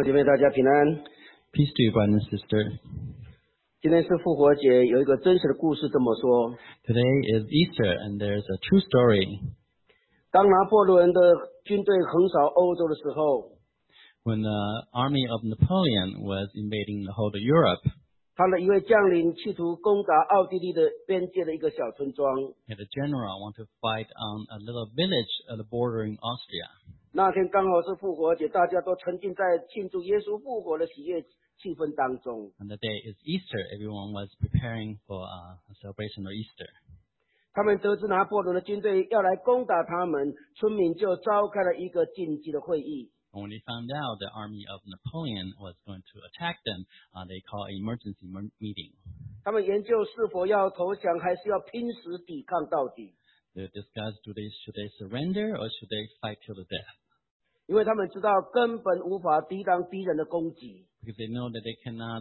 弟妹大家平安。 Peace to you, brother and sister. 今天是复活节，有一个真实的故事这么说： Today is Easter, and there's a true story. 当拿破仑的军队横扫欧洲的时候， When the army of Napoleon was invading the whole of Europe, 他的一位将领企图攻打奥地利的边界的一个小村庄。 the general wanted to fight on a little village bordering Austria. 那天刚好是复活节，大家都沉浸在庆祝耶稣复活的喜悦气氛当中。 And the day is Easter. Everyone was preparing for a celebration of Easter. 他们得知拿破仑的军队要来攻打他们，村民就召开了一个紧急的会议。 And when they found out the army of Napoleon was going to attack them, they called an emergency meeting. 他们研究是否要投降，还是要拼死抵抗到底。 They discussed should they surrender or should they fight till the death. 因为他们知道根本无法抵挡敌人的攻击。 Because they know that they cannot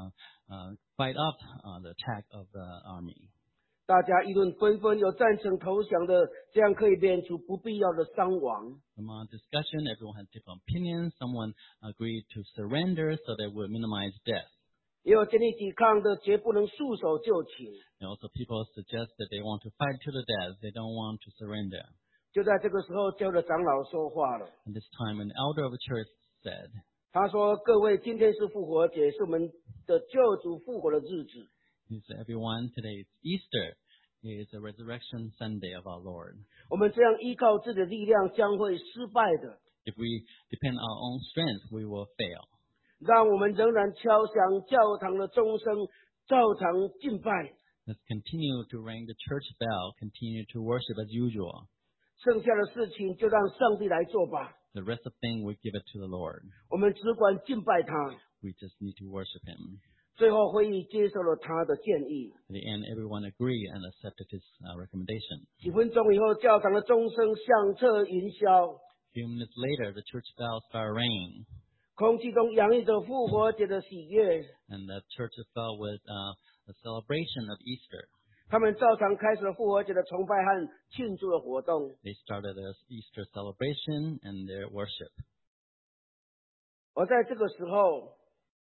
fight off the attack of the army. 大家议论纷纷，有赞成投降的，这样可以免除不必要的伤亡。 Among discussion, everyone had different opinions. Someone agreed to surrender so they would minimize death. 也有坚定抵抗的，绝不能束手就擒。 And also people suggest that they want to fight to the death. They don't want to surrender. 就在这个时候，教会的长老说话了。 At this time, an elder of the church said, 他说：“各位，今天是复活节，是我们的救主复活的日子。 he said, everyone, today is Easter. It is a resurrection Sunday of our Lord. 我们这样依靠自己的力量，将会失败的。 If we depend on our own strength, we will fail. 让我们仍然敲响教堂的钟声，照常敬拜。 Let's continue to ring the church bell, continue to worship as usual. 剩下的事情就让上帝来做吧。 The rest of things, we give it to the Lord. 我们只管敬拜他。” We just need to worship Him. 最后会议接受了他的建议。 At the end, everyone agreed and accepted his recommendation. 几分钟以后，教堂的钟声响彻云霄， A few minutes later, the church bell started ringing, 空气中洋溢着复活节的喜悦。 and the church fell with a celebration of Easter. 他们照常开始了复活节的崇拜和庆祝的活动。 They started their Easter celebration and their worship. 而在这个时候，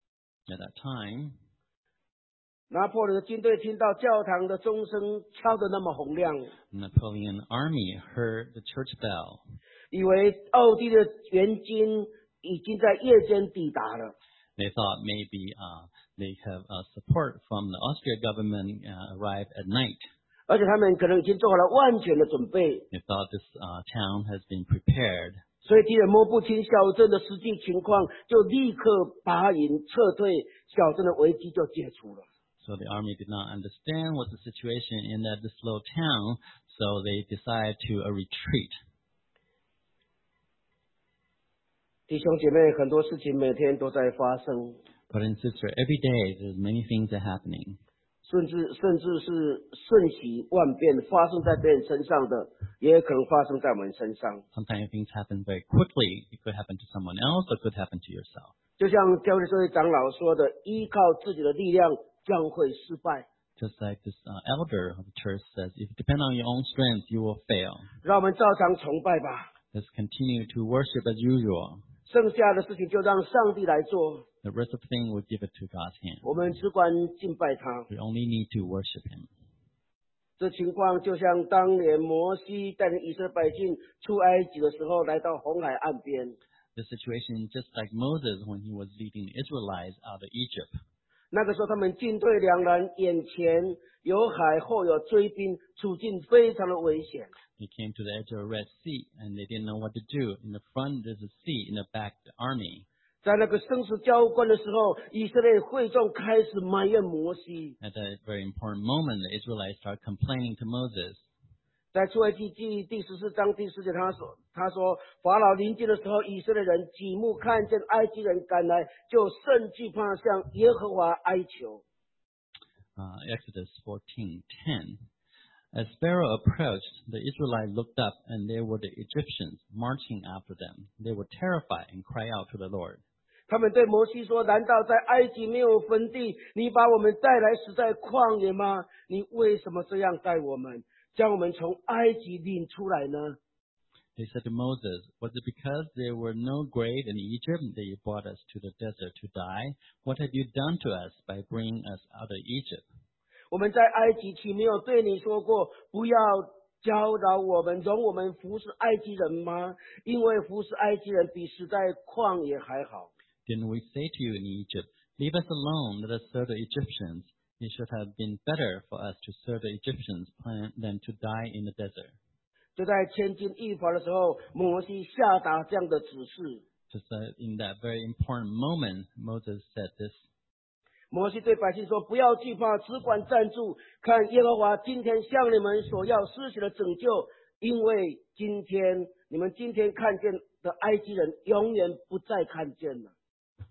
At that time, 拿破仑的军队听到教堂的钟声敲得那么洪亮， Napoleon army heard the church bell. 以为奥地利的援军已经在夜间抵达了。 They thought maybe they have support from the Austrian government arrived at night. 而且他们可能已经做好了万全的准备， They thought this town has been prepared. 所以敌人摸不清小镇的实际情况，就立刻拔营撤退，小镇的危机就解除了。 So the army did not understand what the situation in this little town, so they decided to retreat. 弟兄姐妹，很多事情每天都在发生， Brother and sister, every day there's many things that are happening. 甚至是瞬息万变，发生在别人身上的，也可能发生在我们身上。 Sometimes things happen very quickly. It could happen to someone else, or it could happen to yourself. 就像教会这位长老说的，依靠自己的力量将会失败。 Just like this elder of the church says, if you depend on your own strength, you will fail. 让我们照常崇拜吧， Let's continue to worship as usual. 剩下的事情就让上帝来做， The rest of the thing, we'll give it to God's hand. 我们只管敬拜他。 We only need to worship Him. 这情况就像当年摩西带领以色列百姓出埃及的时候，来到红海岸边。 The situation is just like Moses when he was leading the Israelites out of Egypt. 那个时候他们进退两难，眼前有海，后有追兵，处境非常的危险。 They came to the edge of the Red Sea, and they didn't know what to do. In the front, there's a sea. In the back, the army. 在那个生死交关的时候，以色列会众开始埋怨摩西。 At that very important moment, the Israelites started complaining to Moses. 在出埃及记第14章第10节，他说法老临近的时候，以色列人举目看见埃及人赶来，就甚惧怕，向耶和华哀求。 Exodus 14:10. As Pharaoh approached, the Israelites looked up, and there were the Egyptians marching after them. They were terrified and cried out to the Lord. 他们对摩西说：“难道在埃及没有坟地？你把我们带来死在旷野吗？你为什么这样待我们，将我们从埃及领出来呢？” They said to Moses, "Was it because there were no grave in Egypt that you brought us to the desert to die? What have you done to us by bringing us out of Egypt?" 我们在埃及岂没有对你说过，不要搅扰我们，容我们服侍埃及人吗？因为服侍埃及人比死在旷野还好。 Didn't we say to you in Egypt, "Leave us alone, let us serve the Egyptians"? It should have been better for us to serve the Egyptians than to die in the desert. 就在千钧一发的时候，摩西下达这样的指示。 Just in that very important moment, Moses said this. 摩西对百姓说：“不要惧怕，只管站住，看耶和华今天向你们所要施行的拯救，因为你们今天看见的埃及人，永远不再看见了。”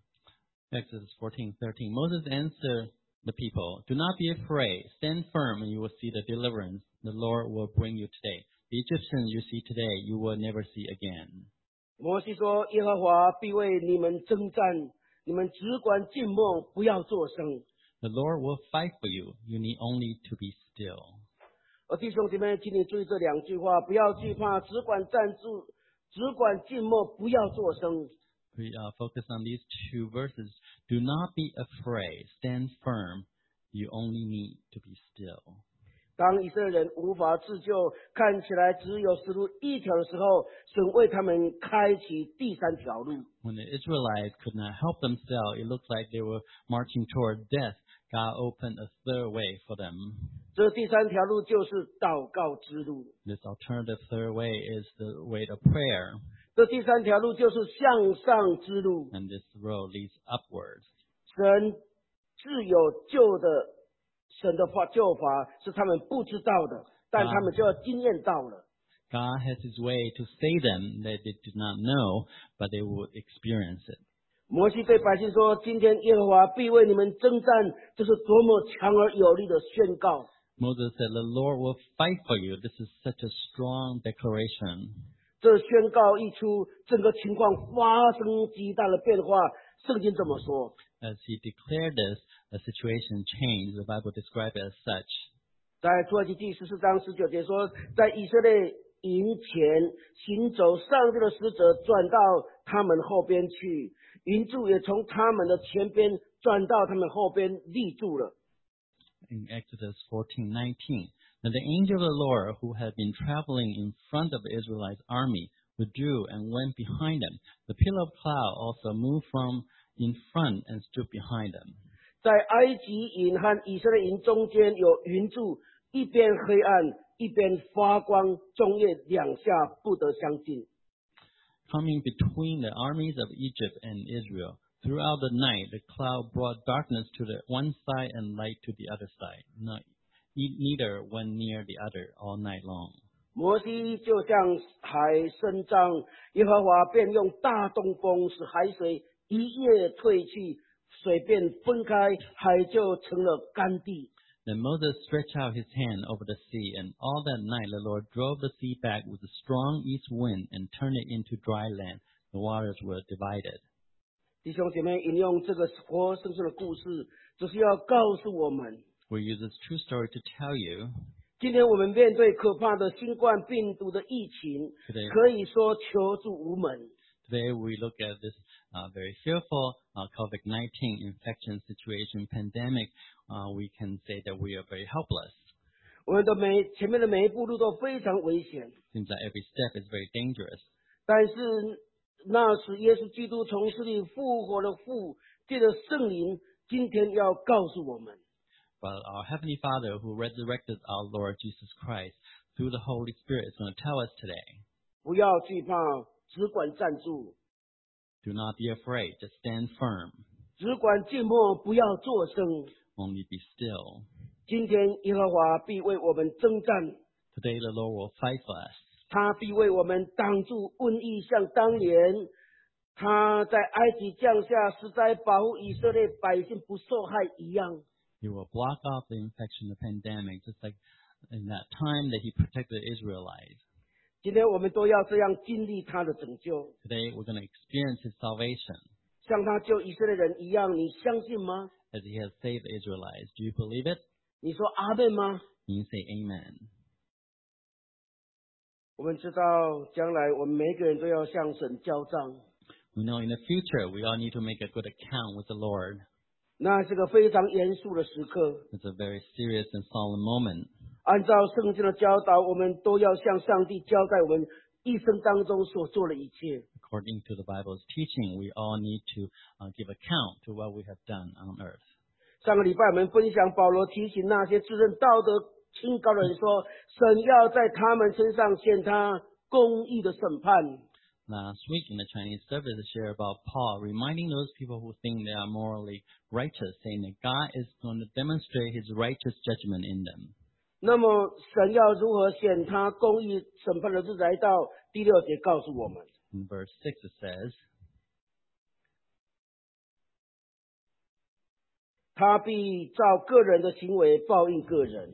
Exodus 14:13. Moses answered the people, "Do not be afraid. Stand firm and you will see the deliverance the Lord will bring you today. The Egyptians you see today, you will never see again." 摩西说：“耶和华必为你们征战，你们只管静默，不要作声。” The Lord will fight for you. You need only to be still. 弟兄姐妹，请你注意这两句话：不要惧怕，只管站住，只管静默，不要作声。 We focus on these two verses. Do not be afraid. Stand firm. You only need to be still. 当以色列人无法自救，看起来只有死路一条的时候，神为他们开启第三条路。 When the Israelites could not help themselves, it looked like they were marching toward death. God opened a third way for them. 这第三条路就是祷告之路。 This alternative third way is the way of prayer, 这第三条路就是向上之路。 and this road leads upwards. 神自有救的，神的救法是他们不知道的，但他们就要经验到了。 God has His way to save them that they did not know, but they would experience it. 摩西对百姓说：“今天耶和华必为你们征战，这是多么强而有力的宣告！” Moses said, "The Lord will fight for you." This is such a strong declaration. 这宣告一出，整个情况发生极大的变化。圣经这么说。 As he declared this, the situation changed. The Bible described it as such. 在出埃及记14章19节说，在以色列营前行走，上帝的使者转到他们后边去，云柱也从他们的前边转到他们后边立住了。 In Exodus 14:19, "Then the angel of the Lord, who had been traveling in front of the Israelites' army, withdrew and went behind them. The pillar of cloud also moved from in front and stood behind them." 在埃及营和以色列营中间有云柱，一边黑暗，一边发光，昼夜两下不得相近。 Coming between the armies of Egypt and Israel, throughout the night the cloud brought darkness to the one side and light to the other side. Neither one near the other all night long. 摩西就向海伸张，耶和华便用大东风使海水一夜退去，水便分开，海就成了干地。 Then Moses stretched out his hand over the sea, and all that night the Lord drove the sea back with a strong east wind and turned it into dry land. The waters were divided. 弟兄姐妹，引用这个活生生的故事，就是要告诉我们， We use this true story to tell you 今天我们面对可怕的新冠病毒的疫情， today, 可以说求助无门。 today we look at this very fearful COVID-19 infection situation, pandemic. We can say that we are very helpless. 我们的前面的每一步路都非常危险， Seems that every step is very dangerous. 但是那使耶稣基督从死里复活的父，借着圣灵，今天要告诉我们， But our Heavenly Father, who resurrected our Lord Jesus Christ through the Holy Spirit, is going to tell us today, 不要惧怕，只管站住， do not be afraid, just stand firm. 只管静默，不要作声。 Only be still. 今天耶和华必为我们征战， Today the Lord will fight for us. 他必为我们挡住瘟疫，像当年他在埃及降下实在保护以色列百姓不受害一样。 He will block off the infection, the pandemic, just like in that time that He protected the Israelites. 今天我们都要这样经历他的拯救， Today we're going to experience His salvation 像他救以色列人一样，你相信吗？ as He has saved the Israelites. Do you believe it? 你说阿门吗？ Can you say amen? 我们知道将来我们每个人都要向神交账， We know in the future we all need to make a good account with the Lord. 那是个非常严肃的时刻。 It's a very serious and solemn moment. 按照圣经的教导，我们都要向上帝交代我们一生当中所做的一切。 According to the Bible's teaching, we all need to give account to what we have done on earth. 上个礼拜我们分享保罗提醒那些自认道德清高的人说，神要在他们身上显他公义的审判。 Last week in the Chinese service, I shared about Paul reminding those people who think they are morally righteous, saying that God is going to demonstrate his righteous judgment in them. 那么神要如何显他公义审判的日子来到，第6节告诉我们， In verse 6 it says, 他必照个人的行为报应个人。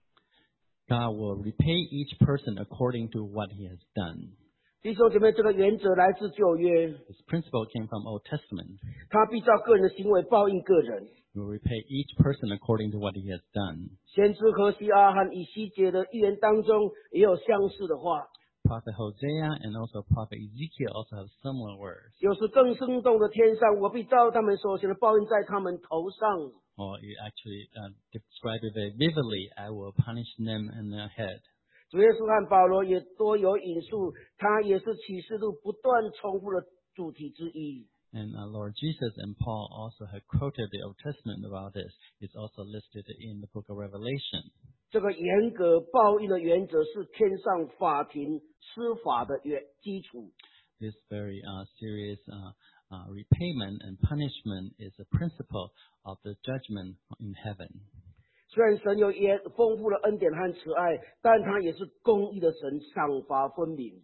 God will repay each person according to what he has done. 弟兄姐妹，这个原则来自旧约， This principle came from Old Testament. 他必照个人的行为报应个人。 He will repay each person according to what he has done. 先知何西阿和以西结的预言当中也有相似的话， Prophet Hosea and also Prophet Ezekiel also have similar words. 有时更生动的天上，我必照他们所行的报应在他们头上。 Or you actually describe it very vividly, I will punish them in their head. 主耶稣和保罗也多有引述，他也是启示录不断重复的主题之一。 And Lord Jesus and Paul also have quoted the Old Testament about this. It's also listed in the book of Revelation. 这个严格报应的原则是天上法庭司法的基础。 This very serious repayment and punishment is a principle of the judgment in heaven. 虽然神有丰富的恩典和慈爱，但他也是公义的神，赏罚分明。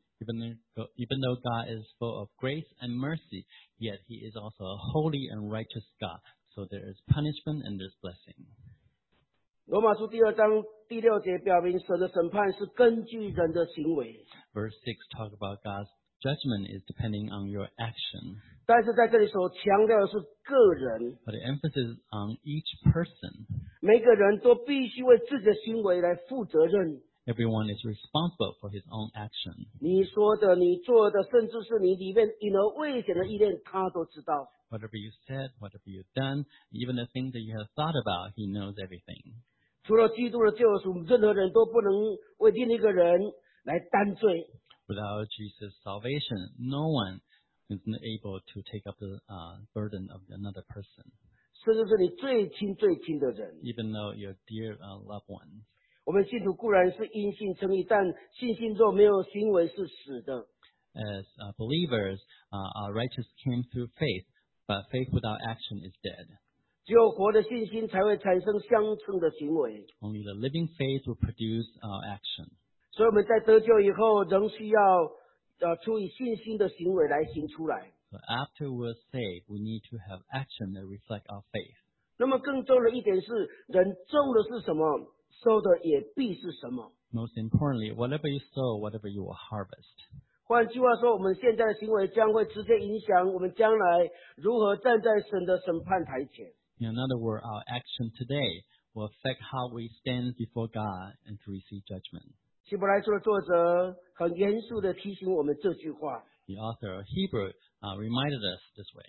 Even though God is full of grace and mercy, yet he is also a holy and righteous God. So there is punishment and there's blessing. 罗马书第2章第6节表明，神的审判是根据人的行为。 Verse 6 talk about God's judgment is depending on your action. 但是在这里所强调的是个人， But the emphasis is on each person. 每个人都必须为自己的行为来负责任。 Everyone is responsible for his own action. 你说的、你做的，甚至是你里面隐而未显的意念，他都知道。 Whatever you said, whatever you've done, even the things that you have thought about, he knows everything. 除了基督的救赎，任何人都不能为另一个人来担罪。 Without Jesus' salvation, no one is able to take up the burden of another person, 甚至是你最亲最亲的人。 even though your dear loved ones. 我们信徒固然是因信称义，但信心若没有行为是死的。 As believers, our righteous came through faith, but faith without action is dead. 只有活的信心才会产生相称的行为。 Only the living faith will produce action. 所以我们在得救以后，仍需要出于信心的行为来行出来。 So after we're saved, we need to have action that reflect our faith. 那么更重要的一点是，人种的是什么，收的也必是什么。 Most importantly, whatever you sow, whatever you will harvest. 换句话说，我们现在的行为将会直接影响我们将来如何站在神的审判台前。 In another word, our action today will affect how we stand before God and to receive judgment. 希伯来书的作者很严肃地提醒我们这句话。 The author of Hebrew reminded us this way.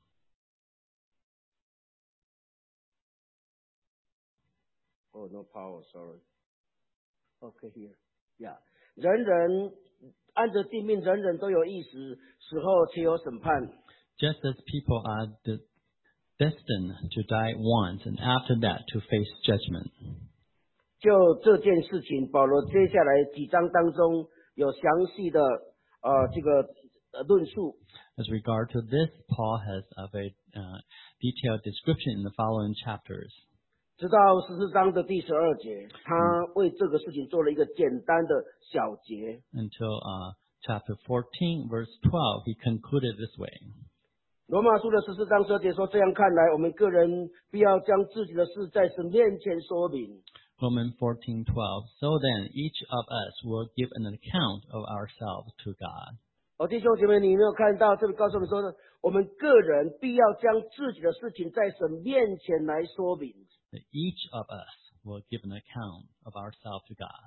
Oh, no power, sorry. Okay, here. Yeah. 人人按着定命，人人都有意识，死后且有审判。 Just as people are destined to die once and after that to face judgment. 就这件事情，保罗接下来几章当中有详细的论述。 As regard to this, Paul has a very detailed description in the following chapters. 直到14章的第12节，他为这个事情做了一个简单的小结。 Until chapter 14, verse 12, he concluded this way. 罗马书的14章12节说：“这样看来，我们个人必要将自己的事在神面前说明。” Romans 14:12. So then, each of us will give an account of ourselves to God. 弟兄姐妹，你有没有看到这里告诉我们说，我们个人必要将自己的事情在神面前来说明。 That each of us will give an account of ourselves to God.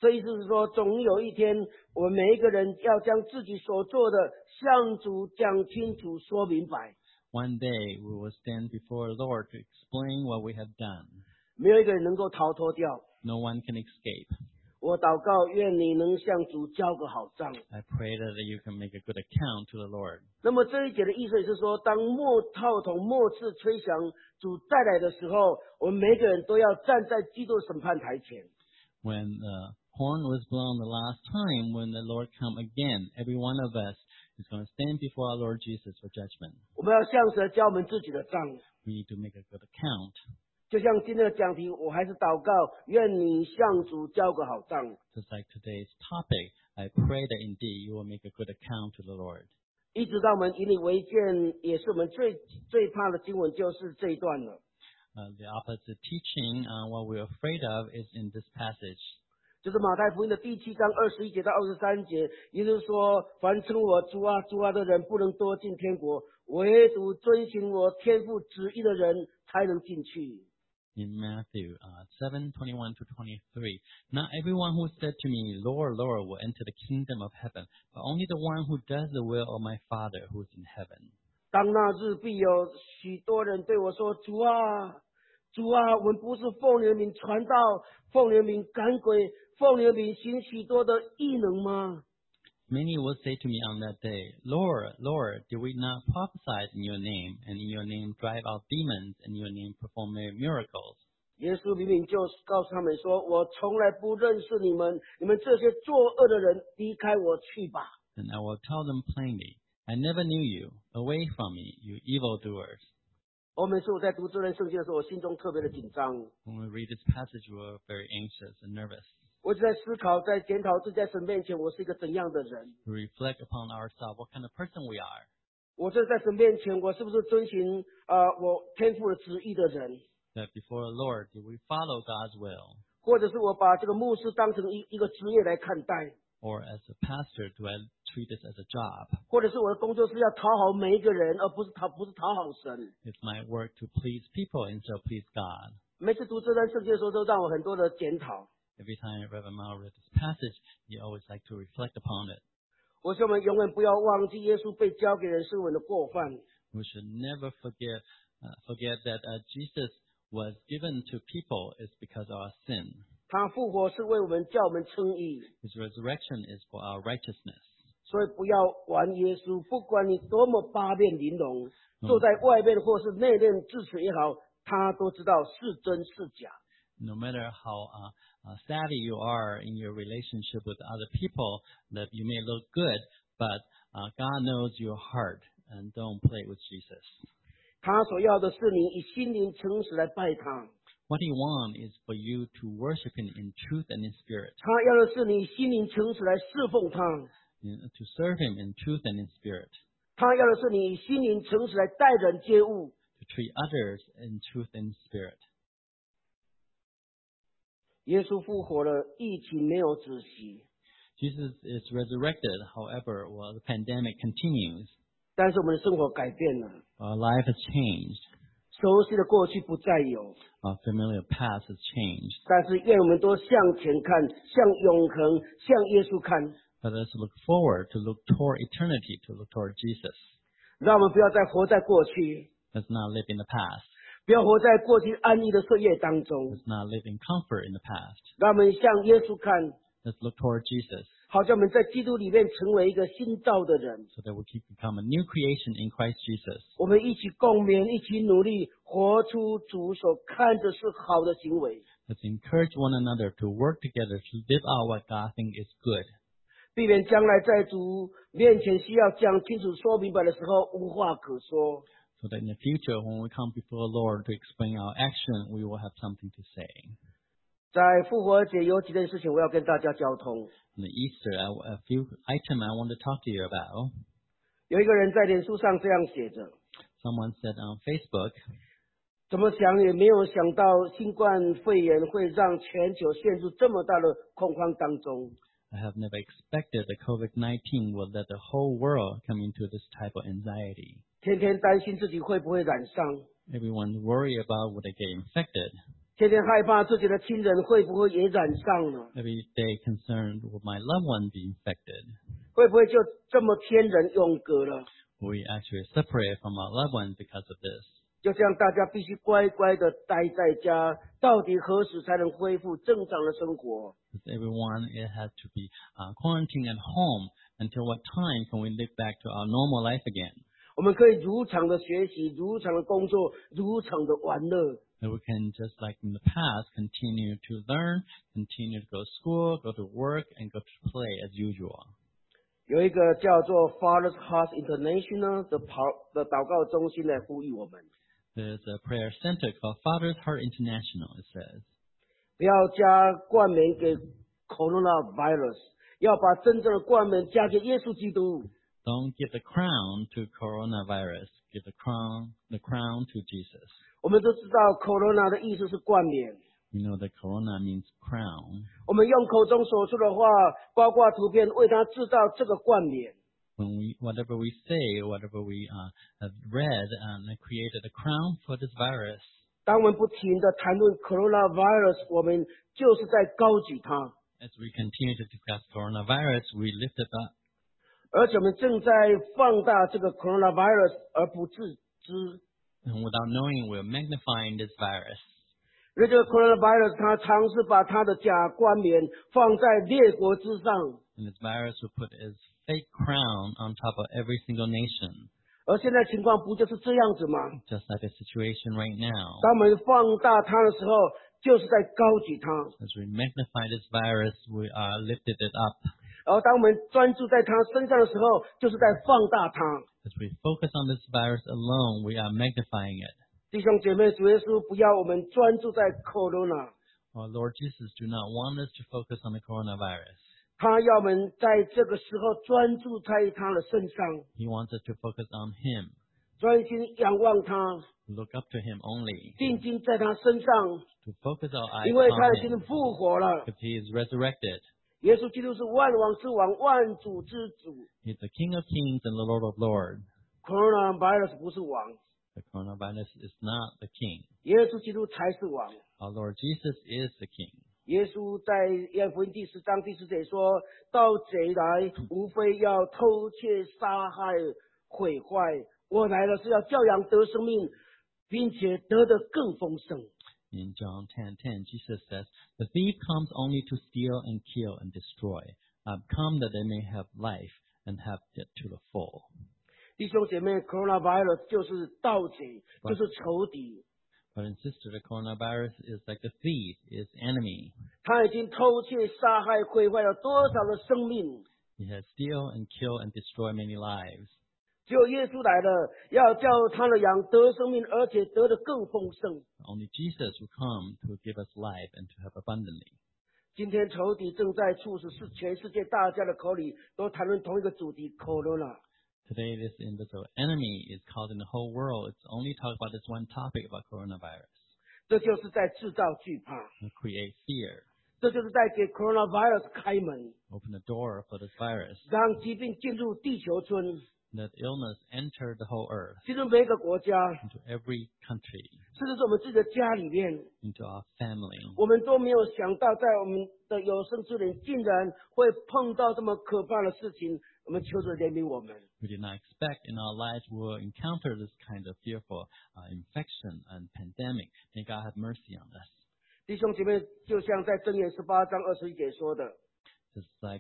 这意思是说，总有一天，我们每一个人要将自己所做的向主讲清楚、说明白。 One day we will stand before the Lord to explain what we have done. 没有一个人能够逃脱掉。 No one can escape. 我祷告，愿你能向主交个好账。 I pray that you can make a good account to the Lord. 那么这一节的意思也是说，当末号筒末次吹响，主再来的时候，我们每一个人都要站在基督审判台前。 When the horn was blown the last time, when the Lord come again, every one of us is going to stand before our Lord Jesus for judgment. 我们要向神交我们自己的账。 We need to make a good account. 就像今天的讲题，我还是祷告，愿你向主交个好账。 Just like today's topic, I pray that indeed you will make a good account to the Lord. 一直到我们以你为鉴，也是我们最怕的经文，就是这一段了。 The opposite teaching, what we're afraid of, is in this passage. 就是马太福音的第7章21节到23节，也就是说，凡称我主啊主啊的人，不能多进天国，唯独遵行我天父旨意的人才能进去。 In Matthew 7:21 to 23, not everyone who said to me, Lord, Lord, will enter the kingdom of heaven, but only the one who does the will of my Father who is in heaven. 当那日必有许多人对我说：“主啊，主啊，我们不是奉你的名传道，奉你的名赶鬼，奉你的名行许多的异能吗？” Many will say to me on that day, Lord, Lord, did we not prophesy in your name, and in your name drive out demons, and in your name perform miracles? 耶稣明明就告诉他们说：“我从来不认识你们，你们这些作恶的人，离开我去吧。” And I will tell them plainly, I never knew you. Away from me, you evildoers. 每次我在读这段圣经的时候，我心中特别的紧张。 When we read this passage, we are very anxious and nervous. 我一直在思考，在检讨自己在神面前我是一个怎样的人。 We reflect upon ourselves, what kind of person we are. 我这在神面前，我是不是遵行我天父的旨意的人？ That before the Lord, do we follow God's will? 或者是我把这个牧师当成一个职业来看待？ Or as a pastor, do I treat this as a job? 或者是我的工作是要讨好每一个人，而不是讨好神？ It's my work to please people instead of please God. 每次读这段圣经的时候，都让我很多的检讨。 Every time Reverend Mao read this passage, he always liked to reflect upon it. 我说我们永远不要忘记耶稣被交给人是我们的过犯。 We should never forget that Jesus was given to people is because of our sin. 他复活是为我们叫我们称义， His resurrection is for our righteousness. 所以不要玩耶稣。不管你多么八面玲珑，坐在外面或是内敛智齿也好，他都知道是真是假。 No matter how savvy you are in your relationship with other people, that you may look good, but God knows your heart, and don't play with Jesus. 他所要的是你以心灵诚实来拜他， What he wants is for you to worship him in truth and in spirit, 他要的是你以心灵诚实来侍奉他， to serve him in truth and in spirit, 他要的是你以心灵诚实来待人接物。 to treat others in truth and spirit. 耶稣复活了，疫情没有止息， Jesus is resurrected, however, while the pandemic continues. 但是我们的生活改变了， Our life has changed. 熟悉的过去不再有。 Our familiar past has changed. 但是愿我们都向前看，向永恒，向耶稣看， But let's look forward, to look toward eternity, to look toward Jesus. 让我们不要再活在过去， Let's not live in the past. 不要活在过去安逸的岁月当中， Let's not live in comfort in the past. 让我们向耶稣看， Let's look toward Jesus, 好像我们在基督里面成为一个新造的人。 so that we can become a new creation in Christ Jesus. 我们一起共勉，一起努力，活出主所看着是好的行为， Let's encourage one another to work together to live out what God thinks is good, 避免将来在主面前需要讲清楚、说明白的时候无话可说。 so that in the future, when we come before the Lord to explain our action, we will have something to say. 在复活节有几件事情我要跟大家交通。 On the Easter, a few items I want to talk to you about. 有一个人在脸书上这样写着： Someone said on Facebook, 怎么想也没有想到新冠肺炎会让全球陷入这么大的恐慌当中。 I have never expected that COVID-19 will let the whole world come into this type of anxiety. 天天担心自己会不会染上， Everyone's worried about will they get infected. 天天害怕自己的亲人会不会也染上呢？ Every day concerned, will my loved one be infected? 会不会就这么天人永隔了？ Will we actually separate from our loved ones because of this? 就这样，大家必须乖乖的待在家，到底何时才能恢复正常的生活？ With everyone, it has to be quarantined at home. Until what time can we live back to our normal life again? 我们可以如常的学习，如常的工作，如常的玩乐。 That we can, just like in the past, continue to learn, continue to go to school, go to work, and go to play as usual. 有一个叫做 Father's House International 的祷告中心来呼吁我们， There's a prayer center called Father's Heart International, it says. 不要加冠冕给 Coronavirus， 要把真正的冠冕加给耶稣基督。 Don't give the crown to coronavirus. Give the crown to Jesus. 我们都知道 Corona 的意思是冠冕。 We know that corona means crown. 我们用口中所说的话，包括图片，为他制造这个冠冕。 Whatever we say, whatever we have read, created a crown for this virus. 当我们不停的谈论 Coronavirus， 我们就是在高举它， As we continue to discuss coronavirus, we lift it up. 而且我们正在放大这个 Coronavirus 而不自知。 And without knowing, we're magnifying this virus. 因为这个 Coronavirus 它尝试把它的假冠冕放在列国之上， And this virus will put its fake crown on top of every single nation. 而现在情况不就是这样子吗？ Just like the situation right now. 当我们放大它的时候，就是在高举它； As we magnify this virus, we are lifted it up. 而当我们专注在它身上的时候，就是在放大它。 As we focus on this virus alone, we are magnifying it. 弟兄姐妹，主耶稣不要我们专注在 Corona， Our Lord Jesus do not want us to focus on the coronavirus. 他要我们在这个时候专注在他的身上， He wants us to focus on Him, 专心仰望他， look up to Him only, 定睛在他身上， to focus our eyes 因为他 on 已经 Him, 复活了。 because He is resurrected. 耶稣基督是万王之王，万主之主。 He's the King of Kings and the Lord of Lords. Coronavirus 不是王， The coronavirus is not the King. 耶稣基督才是王。 Our Lord Jesus is the King. 耶稣在约翰福音第10章第4节说：“盗贼来，无非要偷窃、杀害、毁坏。我来了是要教养得生命，并且得的更丰盛。” In John 10:10, Jesus says, "The thief comes only to steal and kill and destroy. I've come that they may have life and have it to the full." 弟兄姐妹 ，Coronavirus 就是盗贼，就是仇敌。 Brother and sister, the coronavirus is like the thief, is enemy. 他已经偷窃、杀害、毁坏了多少的生命？ He has steal and kill and destroy many lives. 只有耶稣来了，要叫他的羊得生命，而且得的更丰盛。 Only Jesus will come to give us life and to have abundantly. 今天仇敌正在促使全世界大家的口里都谈论同一个主题 ，Corona。 Today, this invisible enemy is causing the whole world. It's only talk about this one topic about coronavirus. 这就是在制造惧怕， And create fear. 这就是在给 Coronavirus 开门， Open the door for this virus. 让疾病进入地球村， Let illness enter the whole earth, 进入每一个国家， into every country, 甚至是我们自己的家里面。 into our family. 我们都没有想到，在我们的有生之年，竟然会碰到这么可怕的事情。我们求主怜悯我们。 We did not expect in our lives we will encounter this kind of fearful infection and pandemic. May God have mercy on us. 弟兄姐妹，就像在箴言18章21节说的， Just like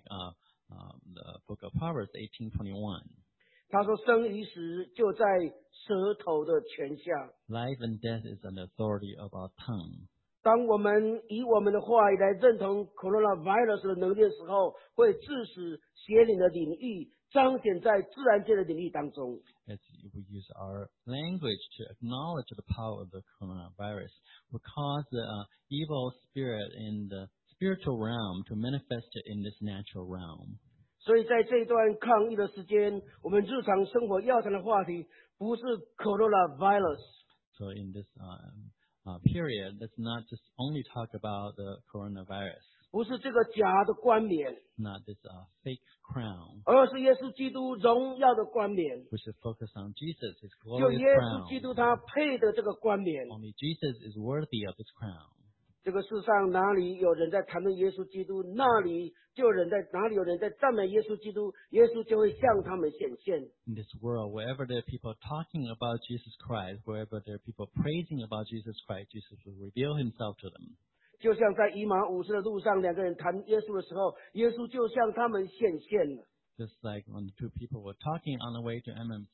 the book of Proverbs 18:21. 他说：“生与死就在舌头的权下。 Life and death is on the authority of our tongue. 当我们以我们的话语来认同 coronavirus 的能力的时候，会致使邪灵的领域彰显在自然界的领域当中。 As we use our language to acknowledge the power of the coronavirus, will cause the evil spirit in the spiritual realm to manifest in this natural realm. 所以在这一段抗疫的时间，我们日常生活要谈的话题不是 coronavirus， So in this period, let's not just only talk about the coronavirus, 不是这个假的冠冕， not this fake crown. 而是耶稣基督荣耀的冠冕。 We should focus on Jesus, His 就 glorious 耶稣基 crown. 督他配的这个冠冕， Only Jesus is worthy of this crown. 这个世上哪里有人在谈论耶稣基督，哪里有人在赞美耶稣基督，耶稣就会向他们显现。 In this world, wherever there are people talking about Jesus Christ, wherever there are people praising about Jesus Christ, Jesus will reveal himself to them. 就像在以马五斯的路上，两个人谈耶稣的时候，耶稣就向他们显现了。 Just like when the two people were talking on the way to Emmaus,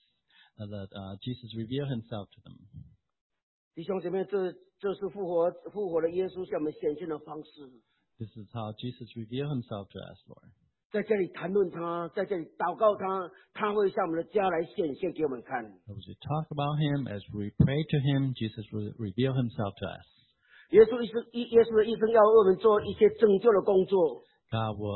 Jesus revealed himself to them. 弟兄姐妹，这是复活的耶稣向我们显现的方式。 This is how Jesus revealed himself to us, Lord. 在这里谈论他，在这里祷告他，他会向我们的家来显现给我们看。 As we talk about him, as we pray to him, Jesus will reveal himself to us. 耶稣的一生要为我们做一些拯救的工作， God will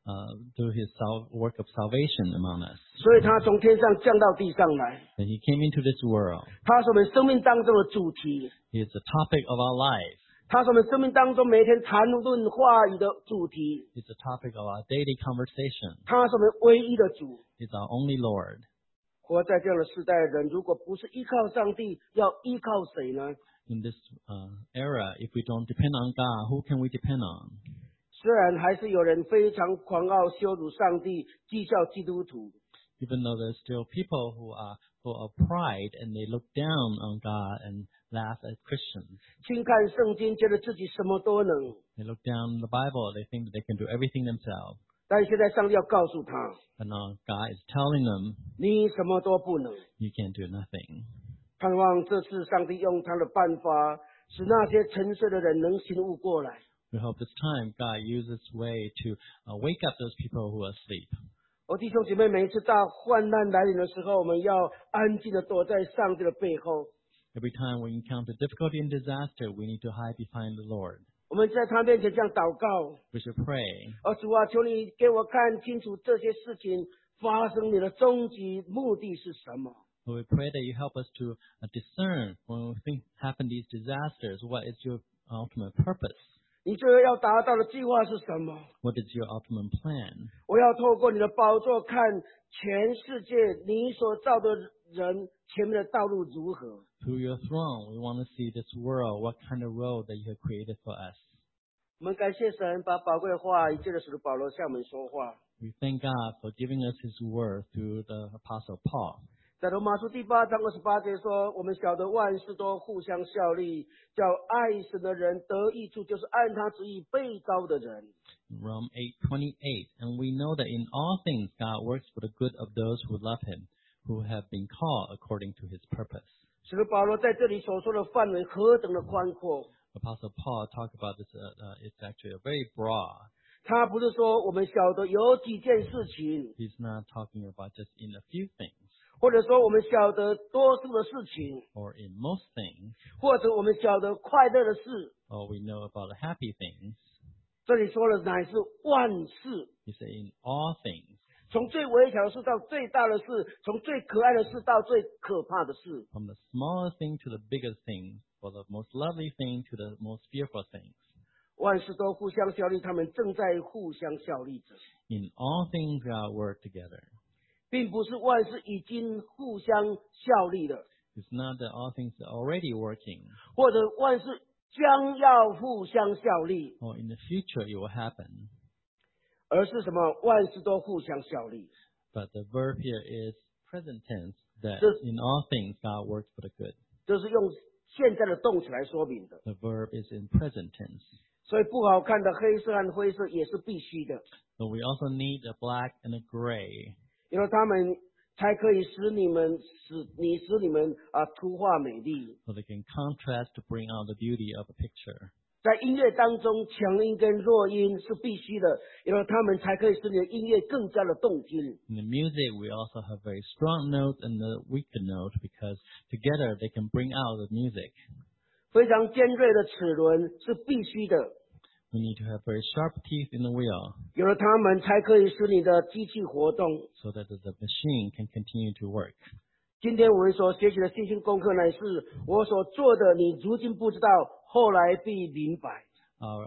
do his work of salvation among us. 所以他从天上降到地上来。 And he came into this world. 他是我们生命当中的主题， He is the topic of our life. 他是我们生命当中每天谈论话语的主题， He's the topic of our daily conversation. 他是我们唯一的主。 He's our only Lord. 活在这样的时代的人，如果不是依靠上帝，要依靠谁呢？ In this era, if we don't depend on God, who can we depend on? 虽然还是有人非常狂傲、羞辱上帝、讥笑基督徒， Even though there's still people who are full of pride and they look down on God and laugh at Christians. 轻看圣经，觉得自己什么都能。 They look down the Bible, they think that they can do everything themselves. 但现在上帝要告诉他， But now God is telling them, 你什么都不能。 you can't do nothing. 盼望这次上帝用他的办法，使那些沉睡的人能醒悟过来。 We hope this time God uses way to wake up those people who are asleep. 我弟兄姐妹，每一次大患难来临的时候，我们要安静的躲在上帝的背后。 Every time we encounter difficulty and disaster, we need to hide behind the Lord. 我们在他面前这样祷告： We should pray. 主啊，求你给我看清楚这些事情发生你的终极目的是什么。 So we pray that you help us to discern when we happen these disasters, what is your ultimate purpose? 你最后要达到的计划是什么？ What is your ultimate plan? 我要透过你的宝座看全世界你所造的人前面的道路如何。 Through your throne, we want to see this world, what kind of road that you have created for us. 我们感谢神，把宝贵的话语借着使徒保罗向我们说话。 We thank God for giving us his word through the Apostle Paul. 在罗马书第8章28节说：“我们晓得万事都互相效力，叫爱神的人得益处，就是按他旨意被召的人。” Rome 8:28, and we know that in all things God works for the good of those who love him, who have been called according to his purpose. 使徒保罗在这里所说的范围何等的宽阔！ Apostle Paul talked about this, it's actually a very broad. 他不是说我们晓得有几件事情， He's not talking about just in a few things 或者说我们晓得多数的事情， or in most things, 或者我们晓得快乐的事。 or we know about the happy things. 这里说的乃是万事， He said in all things, 从最微小的事到最大的事，从最可爱的事到最可怕的事。 from the smallest thing to the biggest thing, or the most lovely thing to the most fearful things. 万事都互相效力，他们正在互相效力着， In all things God work together. 并不是万事已经互相效力了， It's not that all things are already working, 或者万事将要互相效力， or in the future it will happen. 而是什么？万事都互相效力。 But the verb here is present tense, that This- in all things God works for the good. 这是用现在的动词来说明的。 The verb is in present tense. 所以不好看的黑色和灰色也是必须的， So we also need a black and a gray, 因为他们才可以使你们图画美丽。 so they can contrast to bring out the beauty of a picture. 在音乐当中，强音跟弱音是必须的，因为他们才可以使你的音乐更加的动听。 In the music, we also have very strong notes and the weaker note because together they can bring out the music. 非常尖锐的齿轮是必须的， We need to have very sharp teeth in the wheel 有了它们才可以使你的机器活动。 so that the machine can continue to work. 今天我们所学习的信心功课乃是我所做的，你如今不知道，后来必明白。 Our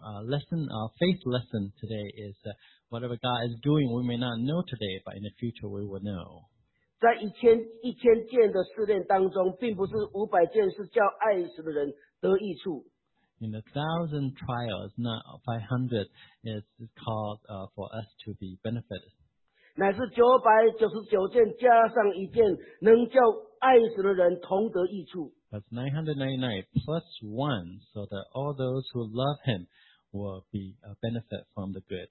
faith lesson today is that whatever God is doing, we may not know today, but in the future we will know. 在一千件的试炼当中，并不是500件是叫爱死的人得益处， In 1,000 trials, not 500 is called for us to be benefited. 乃是999件加上一件，能叫爱神的人同得益处。 That's 999 plus 1, so that all those who love Him will be benefit from the good.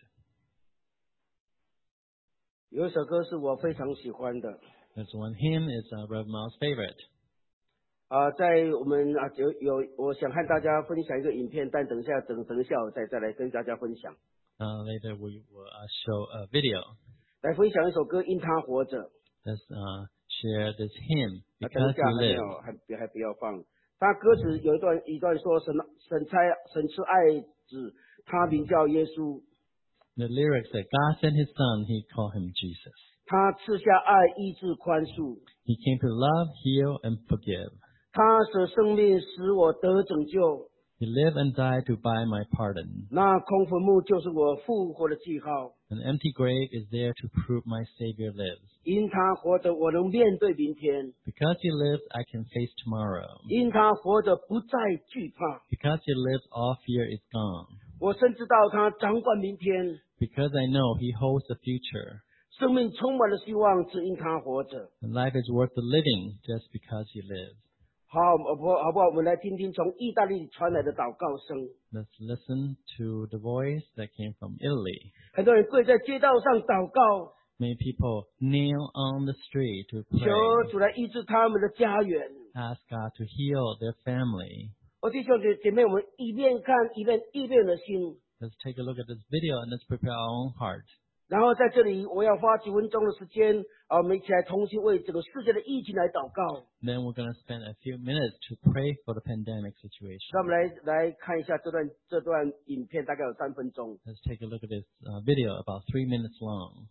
有一首歌是我非常喜欢的。 This one hymn is Rev Mao's favorite. 在我们我想和大家分享一个影片，但等一下我再来跟大家分享。 Later we will show a video. 来分享一首歌，因他活着。 Let's share this hymn 等 because 一下 He lives. 还不要放。他歌词有一段说神赐爱子，他名叫耶稣。 The lyrics say, God sent His Son, He called Him Jesus. 他赐下爱，医治，宽恕。 He came to love, heal, and forgive. 他舍生命使我得拯救。 He lived and died to buy my pardon. 那空坟墓就是我复活的记号。 An empty grave is there to prove my Savior lives. 因他活着，我能面对明天。 Because He lives, I can face tomorrow. 因他活着，不再惧怕。 Because He lives, all fear is gone. 我深知道他掌管明天。 Because I know He holds the future. 生命充满了希望，只因他活着。 And life is worth the living just because He lives. 好不好？我们来听听从意大利传来的祷告声。 Let's listen to the voice that came from Italy. 很多人跪在街道上祷告， Many people kneel on the street to 求 pray, 主来医治他们的家园。 ask God to heal their family. 我弟兄姐妹，我们一面看一面预备的心。 Let's take a look at this video and let's prepare our own heart. 然后在这里，我要花几分钟的时间，我们一起来同心为整个世界的疫情来祷告。 Then we're going to spend a few minutes to pray for the pandemic situation. 让我们来看一下这段影片，大概有3分钟。 Let's take a look at this video, about 3 minutes long.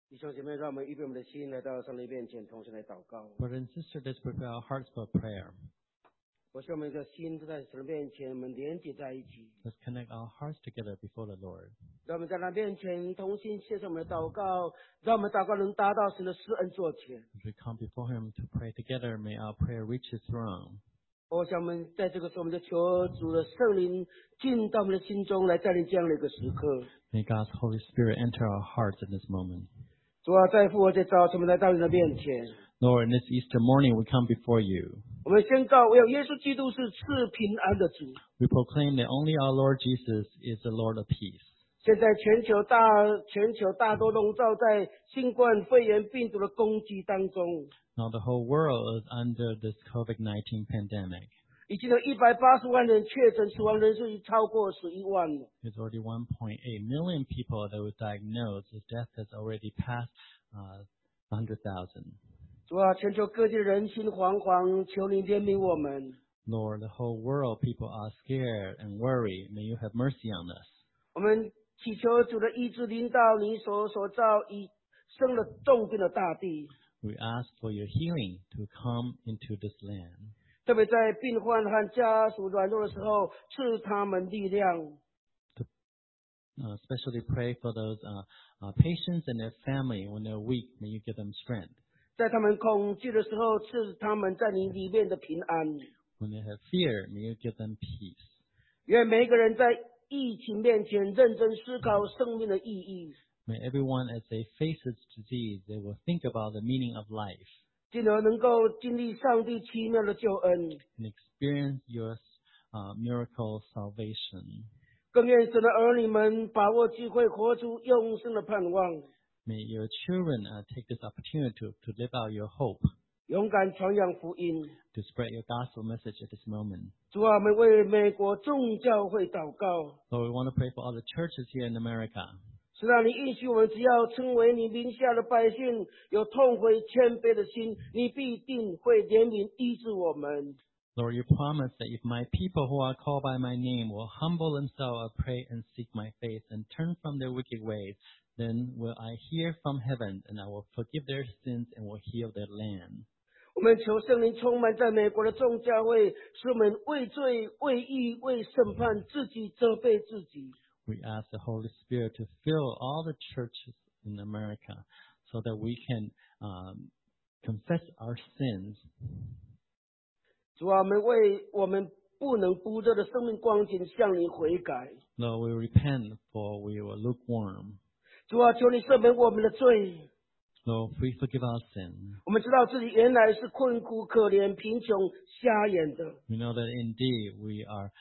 弟兄姐妹，让我们预备我们的心来到上帝面前，同时来祷告。 Brothers and sisters, let's prepare our hearts for prayer. 我希望我们的心都在神的面前，我们连接在一起。 Let's connect our hearts together before the Lord. 让我们在他面前同心献上我们的祷告，让我们祷告能达到神的施恩座前。 As we come before Him to pray together, may our prayer reach His throne. 我想我们在这个时候，我们就求主的圣灵进到我们的心中，来带领这样的一个时刻。 May God's Holy Spirit enter our hearts in this moment. 主啊，在复活节早晨，我们来到你的面前， Lord, in this Easter morning, we come before you. 我们宣告，唯有耶稣基督是赐平安的主。 We proclaim that only our Lord Jesus is the Lord of peace. 现在全球大多笼罩在新冠肺炎病毒的攻击当中， Now the whole world is under this COVID-19 pandemic. 已经有180万人确诊，死亡人数已超过11万了。 There's already 1.8 million people that were diagnosed. The death has already passed 100,000. 主啊，全球各地的人心惶惶，求你怜悯我们。 Lord, the whole world, people are scared and worried. May you have mercy on us. 我们祈求主的医治临到你所造已生了重病的大地， We ask for your healing to come into this land. 特别在病患和家属软弱的时候，赐他们力量。 Especially pray for those patients and their family when they're weak. May you give them strength. 在他们恐惧的时候，赐他们在你里面的平安。 When they have fear, may you give them peace. 愿每一个人在疫情面前认真思考生命的意义， May everyone, as they face this disease, they will think about the meaning of life 进而能够经历上帝奇妙的救恩。 and experience your miracle salvation. 更愿神的儿女们把握机会，活出永生的盼望， May your children take this opportunity to live out your hope, 勇敢传扬福音。 to spread your gospel message at this moment. 主啊，我们为美国众教会祷告， Lord, we want to pray for all the churches here in America. 是让你应许我们，只要称为你名下的百姓，有痛悔谦卑的心，你必定会怜悯医治我们。 Lord, you promise that if my people who are called by my name will humble themselves, pray and seek my face, and turn from their wicked ways, then will I hear from heaven, and I will forgive their sins and will heal their land. 我们求圣灵充满在美国的众教会，使我们为罪、为义、为审判自己责备自己。 We ask the Holy Spirit to fill all the churches in America so that we can confess our sins. 主啊，我们不能不热的生命光景向你悔改。 Lord, we repent for we were lukewarm. 主啊，求你赦免我们的罪。 Lord, please forgive our sin. 我们知道自己原来是困苦、可怜、贫穷、瞎眼的。 We know that indeed we are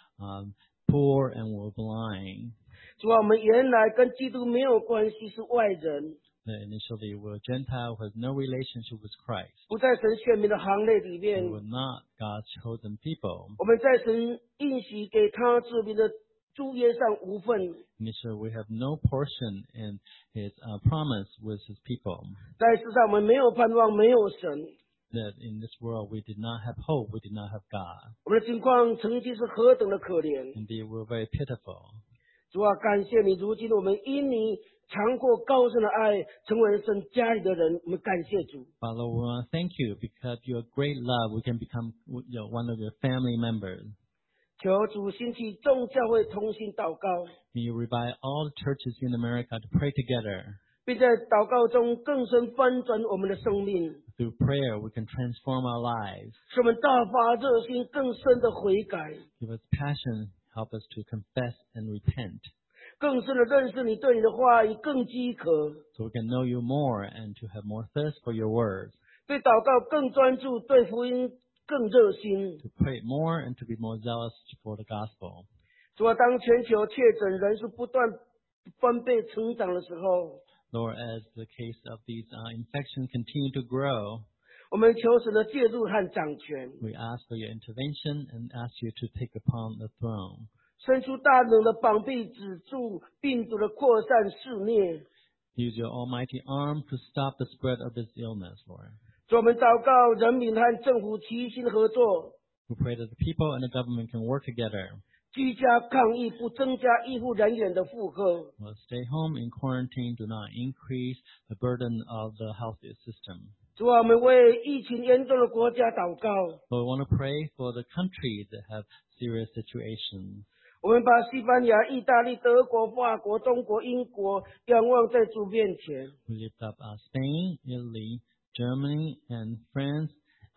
poor and we're blind. 主啊，我们原来跟基督没有关系，是外人， That initially we were Gentile who has no relationship with Christ. 不在神选民的行列里面 We。were not God's chosen people. 我们在神应许给他子民的诸约上无份， Initially, we have no portion in His promise with His people. 在世上我们没有盼望，没有神。 That in this world we did not have hope, we did not have God. 我们的情况曾经是何等的可怜。 Indeed, we're very pitiful. 主啊，感谢你，如今我们因你尝过高深的爱，成为神家里的人。我们感谢主。 Father, we want to thank you because your great love, we can become one of your family members. 求主兴起众教会同心祷告， May you revive all the churches in America to pray together. 并在祷告中更深翻转我们的生命， Through prayer, we can transform our lives. 使我们大发热心，更深的悔改， Give us passion, help us to confess and repent. 更深的认识你，对你的话语更饥渴， So we can know you more and to have more thirst for your words. 对祷告更专注，对福音更热心。 To pray more and to be more zealous for the gospel. 主啊，当全球确诊人数不断翻倍成长的时候， Lord, as the case of these infections continue to grow, 我们求神的介入和掌权， we ask for your intervention and ask you to take upon the throne. 伸出大能的膀臂，止住病毒的扩散肆虐。 Use your almighty arm to stop the spread of this illness, Lord. 主，我们祷告人民和政府齐心合作， We pray that the people and the government can work together. 居家抗疫，不增加医护人员的负荷。 Well, stay home in quarantine. Do not increase the burden of the health system. 主啊，我们为疫情严重的国家祷告。 But we want to pray for the countries that have serious situations. 我们把西班牙、意大利、德国、法国、中国、英国仰望在主面前。 We lift up Spain, Italy, Germany, and France,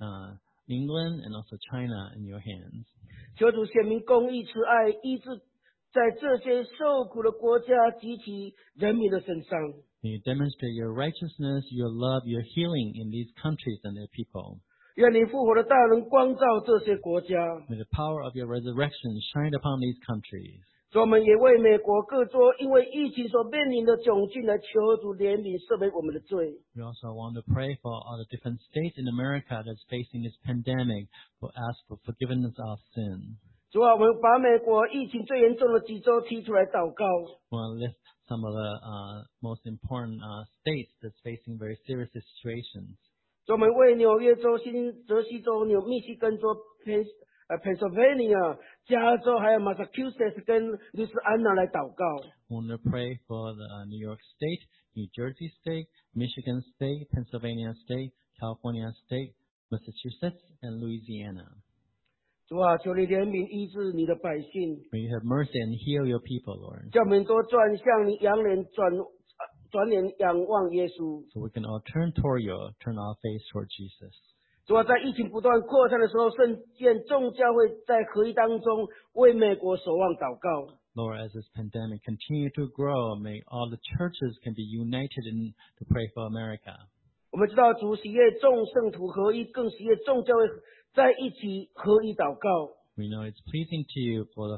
England, and also China in your hands. 求主显明公义、慈爱、医治在这些受苦的国家及其人民的身上。 May you demonstrate your righteousness, your love, your healing in these countries and their people. 愿你复活的大能光照这些国家。 May the power of your resurrection shine upon these countries. 主，我们也为美国各州因为疫情所面临的窘境来求主怜悯赦免我们的罪。 We also want to pray for all the different states in America that's facing this pandemic, for ask for forgiveness of sin. 主啊，我们把美国疫情最严重的几州提出来祷告。 We want to lift some of the most important states that's facing very serious situations. 主，我们为纽约州、新泽西州、密西根州、Pennsylvania、加州还有 Massachusetts 跟路易斯安那来祷告。 We want to pray for the New York State, New Jersey State, Michigan State, Pennsylvania State, California State, Massachusetts, and Louisiana. 主啊，求你怜悯医治你的百姓， May you have mercy and heal your people, Lord, 叫我们都转向你，转脸仰望耶稣。 so we can all turn toward you, turn our face toward Jesus. 主啊，在疫情不断扩散的时候，圣见众教会在合一当中为美国守望祷告。 Lord, as this pandemic continue to grow, may all the churches can be united to pray for America. 我们知道主喜悦众圣徒合一，更喜悦众教会在一起合一祷告。 We know it's pleasing to you for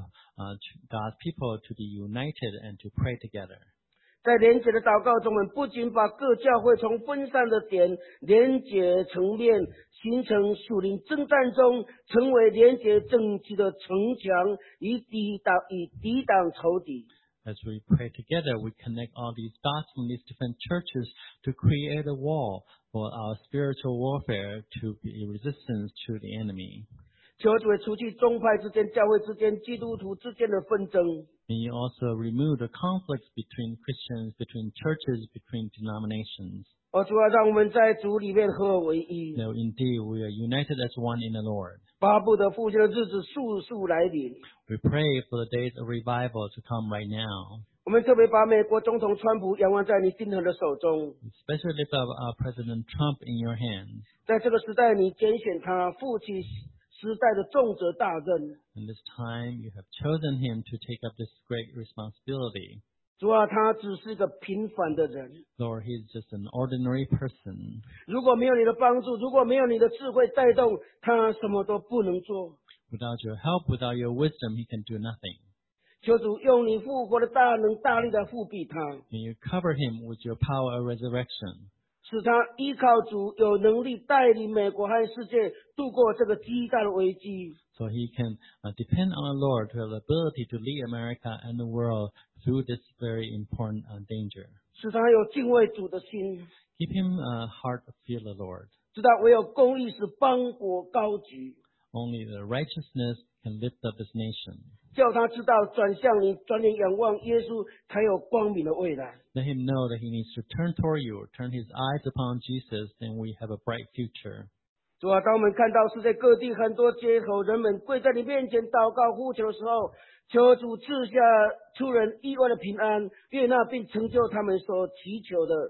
God's people to be united and to pray together. 在连结的祷告中，我们不仅把各教会从分散的点连结成面，形成属灵征战中成为连结整齐的城墙，以抵挡仇敌。 As we pray together, we connect all these dots from these different churches to create a wall for our spiritual warfare to be resistance to the enemy. 求主会除去宗派之间、教会之间、基督徒之间的纷争。 May you also remove the conflicts between Christians, between churches, between denominations. 主啊，让我们在主里面合而为一， No, indeed, we are united as one in the Lord. 巴不得复兴的日子速速来临。 We pray for the days of revival to come right now. 我们特别把美国总统川普仰望在你定恒的手中， Especially lift up our President Trump in your hands. 在这个时代，你拣选他负起时代的重责大任。 In this time, you have chosen him to take up this great responsibility. 主啊，他只是一个平凡的人， Lord, he's just an ordinary person. 如果没有你的帮助，如果没有你的智慧带动，他什么都不能做。 Without your help, without your wisdom, he can do nothing. 求主用你复活的大能大力的复庇他， May you cover him with your power of resurrection, 使他依靠主有能力带领美国和世界度过这个极大的危机。 so he can depend on the Lord to have the ability to lead America and the world through this very important danger. 使他有敬畏主的心， Keep him a heart of fear the Lord. 知道唯有公义使邦国高举， Only the righteousness can lift up this nation. 叫他知道转向你，转脸仰望耶稣，才有光明的未来。 Let him know that he needs to turn toward you, turn his eyes upon Jesus, then we have a bright future. 主啊，当我们看到世界各地很多街头人们跪在你面前祷告呼求的时候，求主赐下出人意外的平安，悦纳并成就他们所祈求的。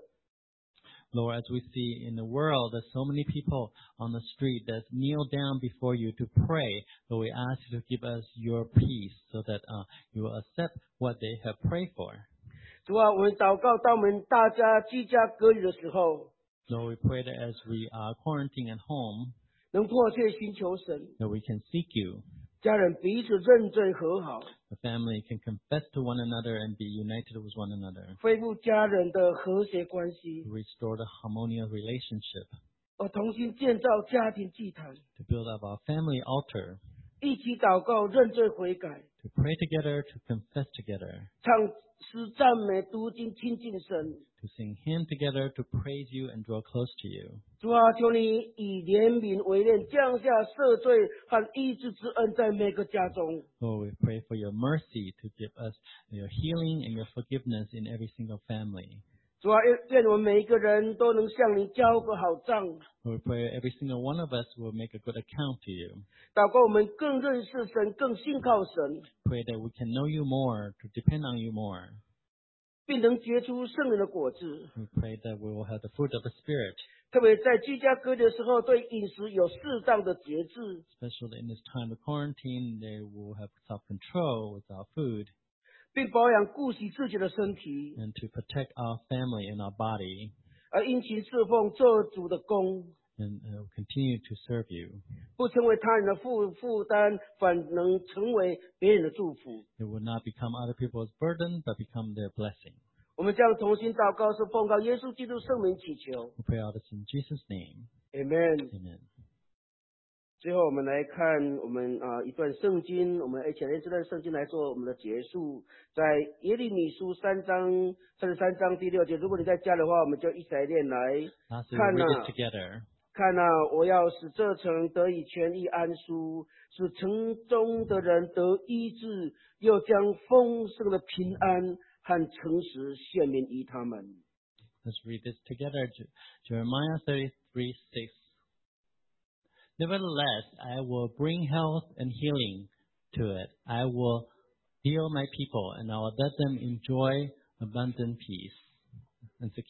Lord, as we see in the world, there's so many people on the street that kneel down before you to pray, but we ask you to give us your peace so that you will accept what they have prayed for. 主啊，我们祷告，当我们大家居家隔离的时候， Lord, we pray that as we are quarantined at home, 能迫切寻求神， that we can seek you. 家人彼此认罪和好， The family can confess to one another and be united with one another, 恢复家人的和谐关系， to restore the harmonious relationship, 重新建造家庭祭坛， to build up our family altar, 一起祷告认罪悔改， to pray together, to confess together, 唱诗赞美、读经亲近神。 to sing hymn together, to praise you and draw close to you. 主啊，求你以怜悯为念，降下赦罪和医治之恩在每个家中。 Lord, we pray for your mercy to give us your healing and your forgiveness in every single family. 主啊，愿我们每一个人都能向你交个好账。 Lord, we pray every single one of us will make a good account to you. 祷告我们更认识神，更信靠神， Pray that we can know you more, to depend on you more. 并能结出圣灵的果子。 We pray that we will have the fruit of the Spirit, 特别在居家隔离的时候，对饮食有适当的节制， especially in this time of quarantine. They will have self-control with our food 并保养顾惜自己的身体， and to protect our family and our body 而殷勤侍奉做主的工， and continue to serve you. 不成为他人的负担，反能成为别人的祝福。 It will not become other people's burden, but become their blessing. 我们将同心祷告，是奉靠耶稣基督圣名祈求 We pray all this in Jesus' name. ，Amen。 Amen. 最后，我们来看我们一段圣经，我们一起来这段圣经来做我们的结束。在耶利米书33章第6节，如果你在家的话，我们就一起来念来 Lastly, 看 we'll 啊 read it together. 看啊，我要使这城得以全意安舒，使城中的人得医治，又将丰盛的平安和诚实献明于他们。 Let's read this together. Jeremiah 33:6. Nevertheless, I will bring health and healing to it. I will heal my people, and I will let them enjoy abundant peace and security.